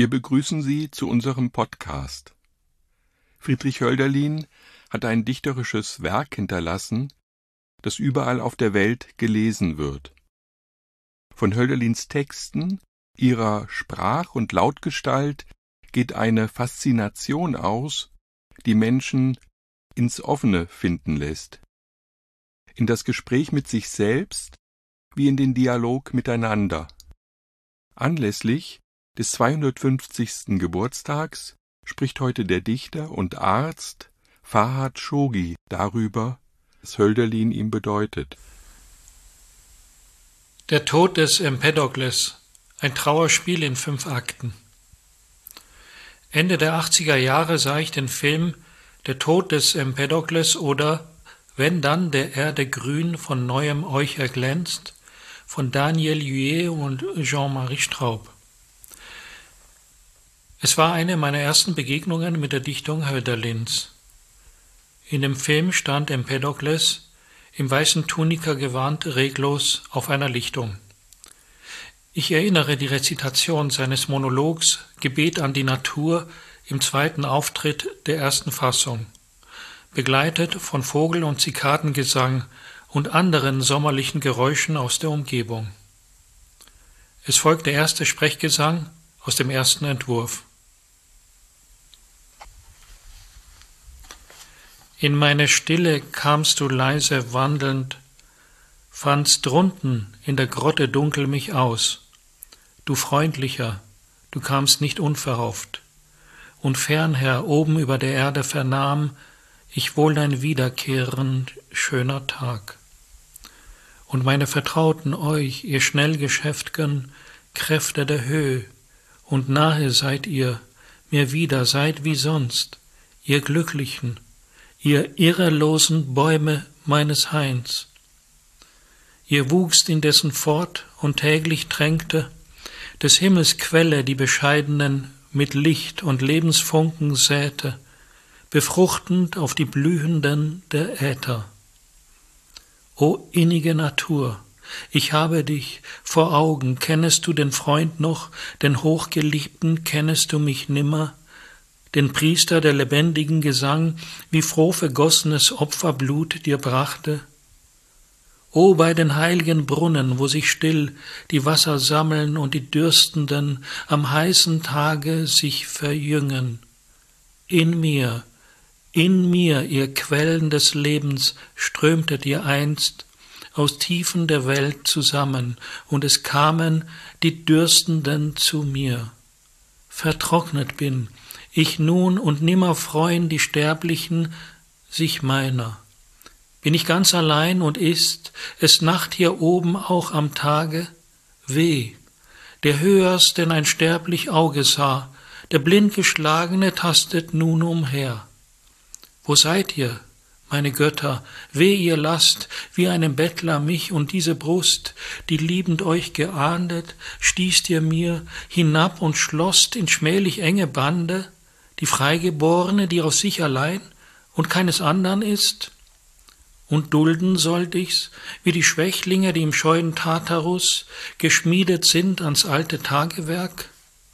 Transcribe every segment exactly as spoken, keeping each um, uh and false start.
Wir begrüßen Sie zu unserem Podcast. Friedrich Hölderlin hat ein dichterisches Werk hinterlassen, das überall auf der Welt gelesen wird. Von Hölderlins Texten, ihrer Sprach- und Lautgestalt geht eine Faszination aus, die Menschen ins Offene finden lässt, in das Gespräch mit sich selbst wie in den Dialog miteinander. Anlässlich des zweihundertfünfzigsten Geburtstags spricht heute der Dichter und Arzt Farhad Shoghi darüber, was Hölderlin ihm bedeutet. Der Tod des Empedokles, ein Trauerspiel in fünf Akten. Ende der achtziger Jahre sah ich den Film Der Tod des Empedokles oder Wenn dann der Erde grün von neuem euch erglänzt von Daniel Huet und Jean-Marie Straub. Es war eine meiner ersten Begegnungen mit der Dichtung Hölderlins. In dem Film stand Empedokles im weißen Tunika gewandt, reglos auf einer Lichtung. Ich erinnere die Rezitation seines Monologs Gebet an die Natur im zweiten Auftritt der ersten Fassung, begleitet von Vogel- und Zikadengesang und anderen sommerlichen Geräuschen aus der Umgebung. Es folgt der erste Sprechgesang aus dem ersten Entwurf. In meine Stille kamst du leise wandelnd, fandst drunten in der Grotte dunkel mich aus. Du Freundlicher, du kamst nicht unverhofft, und fernher oben über der Erde vernahm ich wohl dein wiederkehrend schöner Tag. Und meine Vertrauten euch, ihr Schnellgeschäft'gen Kräfte der Höhe, und nahe seid ihr, mir wieder seid wie sonst, ihr Glücklichen, ihr irrelosen Bäume meines Hains. Ihr wuchst indessen fort und täglich tränkte des Himmels Quelle die Bescheidenen mit Licht und Lebensfunken säte, befruchtend auf die Blühenden der Äther. O innige Natur, ich habe dich vor Augen, kennest du den Freund noch, den Hochgeliebten, kennest du mich nimmer, den Priester der lebendigen Gesang, wie froh vergossenes Opferblut dir brachte? O bei den heiligen Brunnen, wo sich still die Wasser sammeln und die Dürstenden am heißen Tage sich verjüngen. In mir, in mir, ihr Quellen des Lebens, strömtet ihr einst aus Tiefen der Welt zusammen, und es kamen die Dürstenden zu mir. Vertrocknet bin ich nun, und nimmer freuen die Sterblichen sich meiner. Bin ich ganz allein und ist es Nacht hier oben auch am Tage? Weh, der höher's denn ein sterblich Auge sah, der blindgeschlagene tastet nun umher. Wo seid ihr, meine Götter? Weh, ihr lasst, wie einem Bettler mich und diese Brust, die liebend euch geahndet, stießt ihr mir hinab und schlosst in schmählich enge Bande, die Freigeborene, die aus sich allein und keines andern ist? Und dulden sollt ich's, wie die Schwächlinge, die im scheuen Tartarus geschmiedet sind ans alte Tagewerk?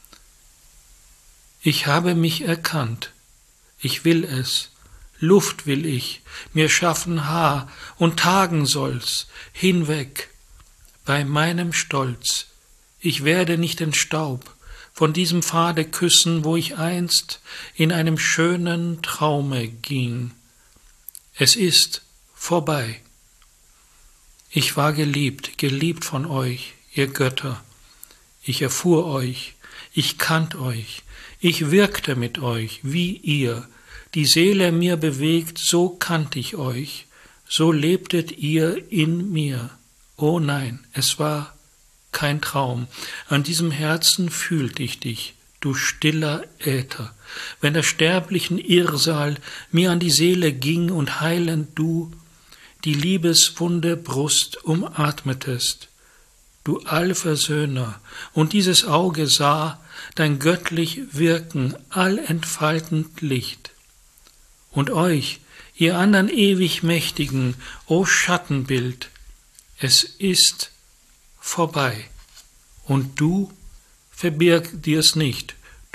Ich habe mich erkannt, ich will es, Luft will ich, mir schaffen Haar, und tagen soll's, hinweg, bei meinem Stolz. Ich werde nicht den Staub von diesem Pfade küssen, wo ich einst in einem schönen Traume ging. Es ist vorbei. Ich war geliebt, geliebt von euch, ihr Götter. Ich erfuhr euch, ich kannt euch, ich wirkte mit euch, wie ihr. Die Seele mir bewegt, so kannt ich euch, so lebtet ihr in mir. Oh nein, es war kein Traum, an diesem Herzen fühlt ich dich, du stiller Äther, wenn der sterblichen Irrsal mir an die Seele ging und heilend du die liebeswunde Brust umatmetest, du Allversöhner, und dieses Auge sah dein göttlich Wirken allentfaltend Licht. Und euch, ihr andern ewig Mächtigen, o Schattenbild, es ist vorbei. Und du, verbirg dir's nicht,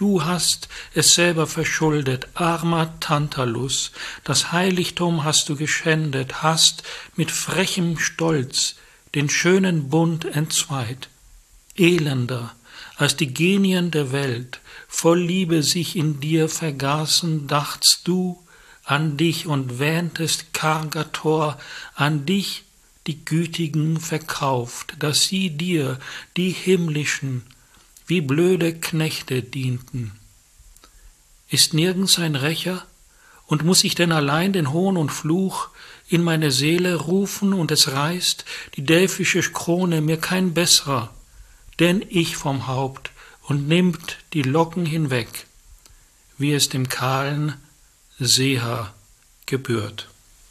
Du hast es selber verschuldet, armer Tantalus, das Heiligtum hast du geschändet, hast mit frechem Stolz den schönen Bund entzweit. Elender, als die Genien der Welt voll Liebe sich in dir vergaßen, dachtst du an dich und wähntest, karger Tor, an dich die Gütigen verkauft, dass sie dir, die Himmlischen, wie blöde Knechte dienten. Ist nirgends ein Rächer, und muß ich denn allein den Hohn und Fluch in meine Seele rufen, und es reißt die delphische Krone mir kein besserer, denn ich vom Haupt, und nimmt die Locken hinweg, wie es dem kahlen Seher gebührt.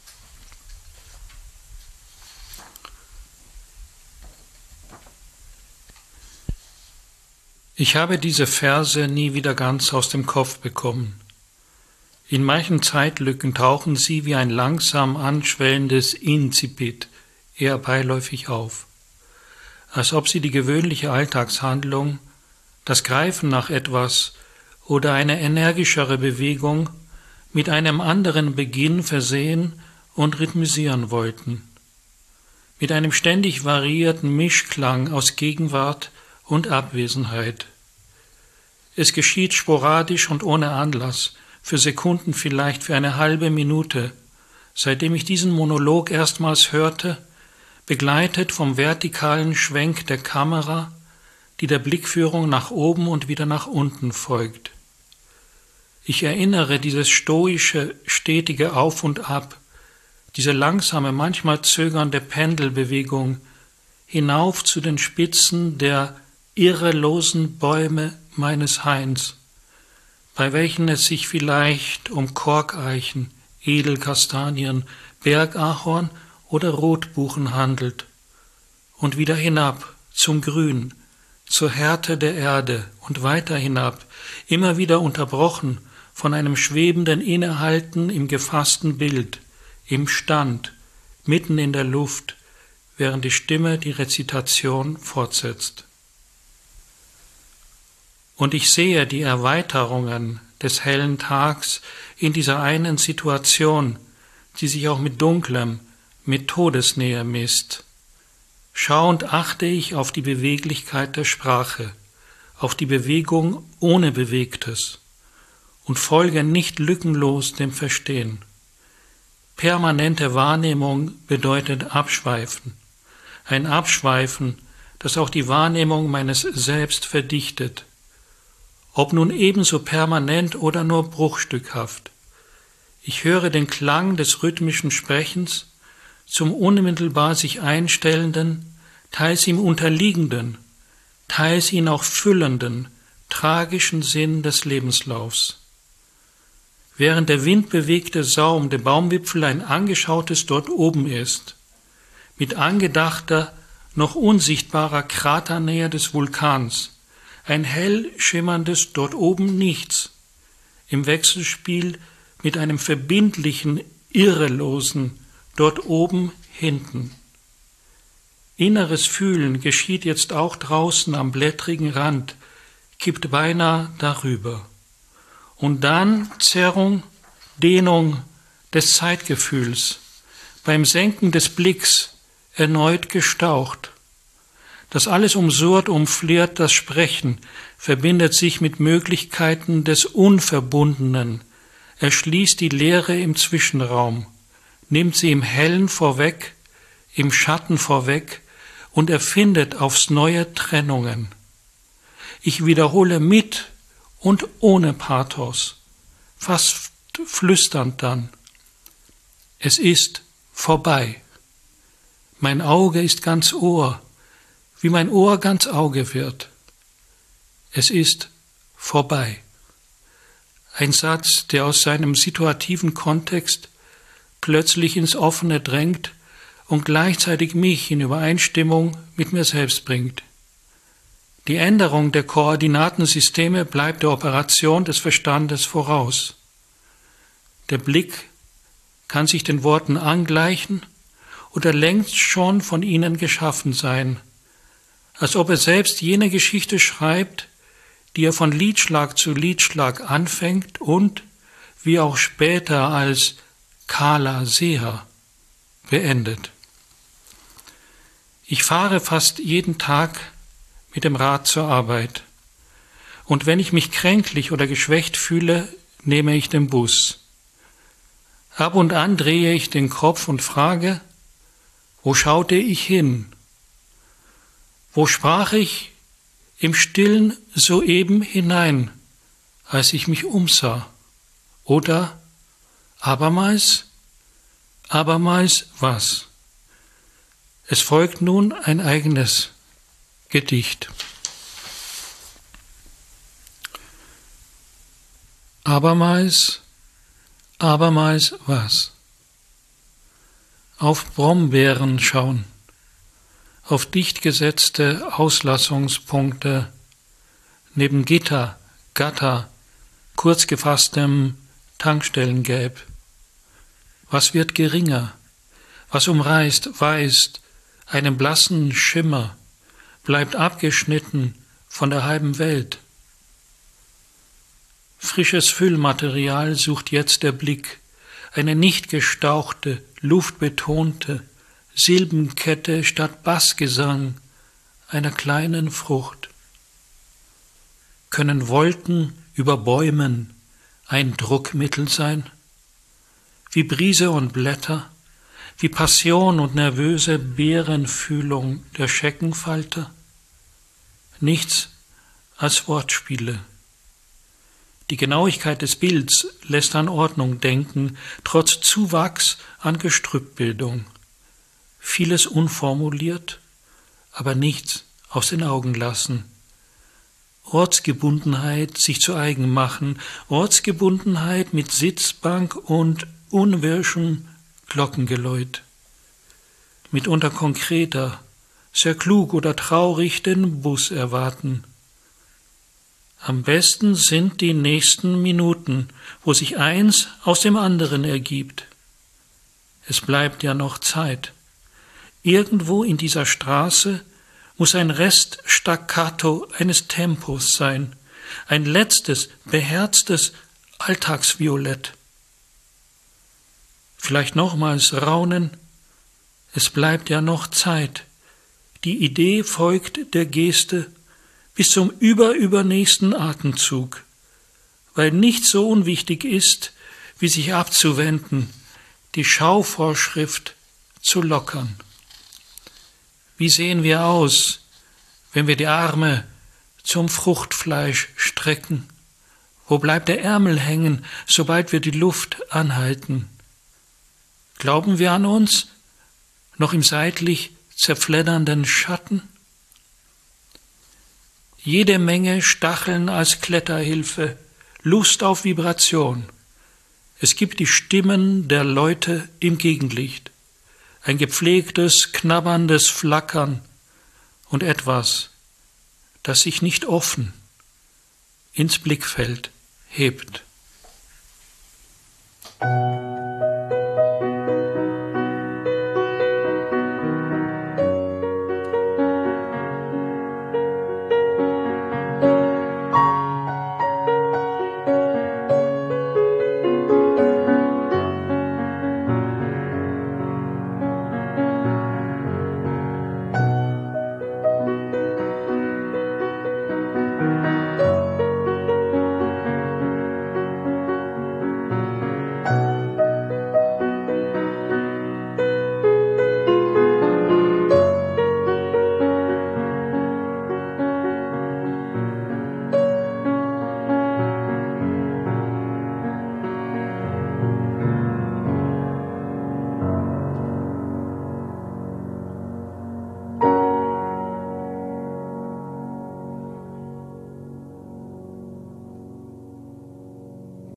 Ich habe diese Verse nie wieder ganz aus dem Kopf bekommen. In manchen Zeitlücken tauchen sie wie ein langsam anschwellendes Incipit eher beiläufig auf, als ob sie die gewöhnliche Alltagshandlung, das Greifen nach etwas oder eine energischere Bewegung mit einem anderen Beginn versehen und rhythmisieren wollten, mit einem ständig variierten Mischklang aus Gegenwart und Abwesenheit. Es geschieht sporadisch und ohne Anlass, für Sekunden vielleicht, für eine halbe Minute, seitdem ich diesen Monolog erstmals hörte, begleitet vom vertikalen Schwenk der Kamera, die der Blickführung nach oben und wieder nach unten folgt. Ich erinnere dieses stoische, stetige Auf und Ab, diese langsame, manchmal zögernde Pendelbewegung hinauf zu den Spitzen der irrelosen Bäume meines Hains, bei welchen es sich vielleicht um Korkeichen, Edelkastanien, Bergahorn oder Rotbuchen handelt, und wieder hinab zum Grün, zur Härte der Erde und weiter hinab, immer wieder unterbrochen von einem schwebenden Innehalten im gefassten Bild, im Stand, mitten in der Luft, während die Stimme die Rezitation fortsetzt. Und ich sehe die Erweiterungen des hellen Tags in dieser einen Situation, die sich auch mit Dunklem, mit Todesnähe misst. Schauend achte ich auf die Beweglichkeit der Sprache, auf die Bewegung ohne Bewegtes und folge nicht lückenlos dem Verstehen. Permanente Wahrnehmung bedeutet Abschweifen, ein Abschweifen, das auch die Wahrnehmung meines Selbst verdichtet, ob nun ebenso permanent oder nur bruchstückhaft. Ich höre den Klang des rhythmischen Sprechens zum unmittelbar sich einstellenden, teils ihm unterliegenden, teils ihn auch füllenden, tragischen Sinn des Lebenslaufs. Während der windbewegte Saum der Baumwipfel ein angeschautes dort oben ist, mit angedachter, noch unsichtbarer Kraternähe des Vulkans, ein hell schimmerndes dort oben Nichts, im Wechselspiel mit einem verbindlichen, irrelosen dort oben hinten. Inneres Fühlen geschieht jetzt auch draußen am blättrigen Rand, kippt beinahe darüber. Und dann Zerrung, Dehnung des Zeitgefühls, beim Senken des Blicks erneut gestaucht. Das alles umsurrt, umfliert das Sprechen, verbindet sich mit Möglichkeiten des Unverbundenen, erschließt die Leere im Zwischenraum, nimmt sie im Hellen vorweg, im Schatten vorweg und erfindet aufs Neue Trennungen. Ich wiederhole mit und ohne Pathos, fast flüsternd dann: Es ist vorbei. Mein Auge ist ganz Ohr, wie mein Ohr ganz Auge wird. Es ist vorbei. Ein Satz, der aus seinem situativen Kontext plötzlich ins Offene drängt und gleichzeitig mich in Übereinstimmung mit mir selbst bringt. Die Änderung der Koordinatensysteme bleibt der Operation des Verstandes voraus. Der Blick kann sich den Worten angleichen oder längst schon von ihnen geschaffen sein, als ob er selbst jene Geschichte schreibt, die er von Liedschlag zu Liedschlag anfängt und, wie auch später als Kala Seher, beendet. Ich fahre fast jeden Tag mit dem Rad zur Arbeit. Und wenn ich mich kränklich oder geschwächt fühle, nehme ich den Bus. Ab und an drehe ich den Kopf und frage, wo schaute ich hin? Wo sprach ich im Stillen soeben hinein, als ich mich umsah? Oder abermals? Abermals was? Es folgt nun ein eigenes Gedicht. Abermals, abermals was? Auf Brombeeren schauen, auf dicht gesetzte Auslassungspunkte, neben Gitter, Gatter, kurz gefasstem Tankstellengelb. Was wird geringer? Was umreißt, weist einen blassen Schimmer, bleibt abgeschnitten von der halben Welt. Frisches Füllmaterial sucht jetzt der Blick, eine nicht gestauchte, luftbetonte Silbenkette statt Bassgesang einer kleinen Frucht. Können Wolken über Bäumen ein Druckmittel sein? Wie Brise und Blätter, wie Passion und nervöse Bärenfühlung der Scheckenfalter? Nichts als Wortspiele. Die Genauigkeit des Bilds lässt an Ordnung denken, trotz Zuwachs an Gestrüppbildung. Vieles unformuliert, aber nichts aus den Augen lassen. Ortsgebundenheit sich zu eigen machen, Ortsgebundenheit mit Sitzbank und unwirschem Glockengeläut. Mitunter konkreter, sehr klug oder traurig den Bus erwarten. Am besten sind die nächsten Minuten, wo sich eins aus dem anderen ergibt. Es bleibt ja noch Zeit. Irgendwo in dieser Straße muss ein Reststaccato eines Tempos sein, ein letztes, beherztes Alltagsviolett. Vielleicht nochmals raunen, es bleibt ja noch Zeit. Die Idee folgt der Geste bis zum überübernächsten Atemzug, weil nichts so unwichtig ist, wie sich abzuwenden, die Schauvorschrift zu lockern. Wie sehen wir aus, wenn wir die Arme zum Fruchtfleisch strecken? Wo bleibt der Ärmel hängen, sobald wir die Luft anhalten? Glauben wir an uns, noch im seitlich zerfleddernden Schatten? Jede Menge Stacheln als Kletterhilfe, Lust auf Vibration. Es gibt die Stimmen der Leute im Gegenlicht, ein gepflegtes, knabberndes Flackern und etwas, das sich nicht offen ins Blickfeld hebt.